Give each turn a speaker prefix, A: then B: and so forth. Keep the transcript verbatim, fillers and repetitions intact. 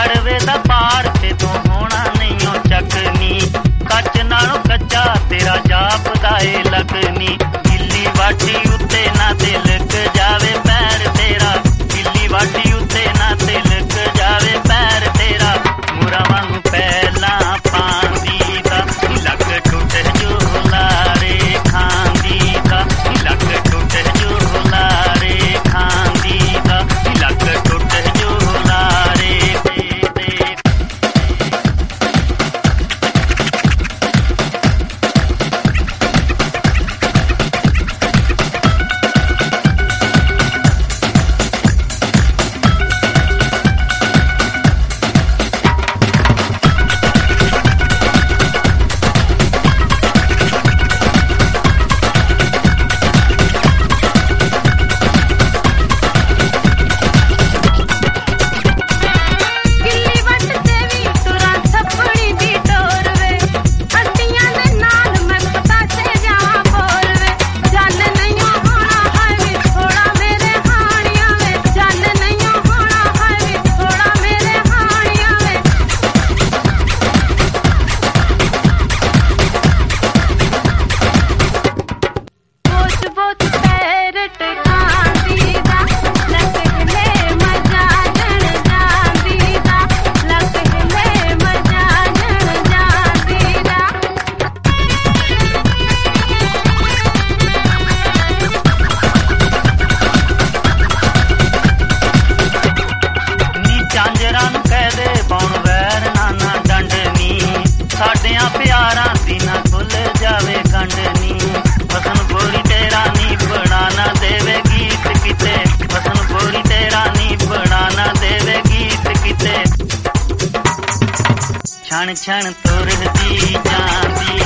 A: कड़वे दा पार ते तू होना नहीं हो चकनी, कच नालों कच्चा तेरा जापदा ए लगनी। गिल्ली वाटी उत्ते ना तिलक जावे पैर तेरा, गिल्ली वाटी उत्ते ना तिलक जावे पैर तेरा। मुरा वांगू पहला पांदी दा लक टुट जो लारे खांदी दा, लक टुट जो लारे खांदी दा, लक टुट जो लारे दे दे। साडियां प्यारां दी ना खुल जावे कंडनी, वसन गोरी तेरा नी बनाना देवे गीत किते, वसन गोरी तेरा नी बनाना देवे गीत किते। छण छण तुरदी जांदी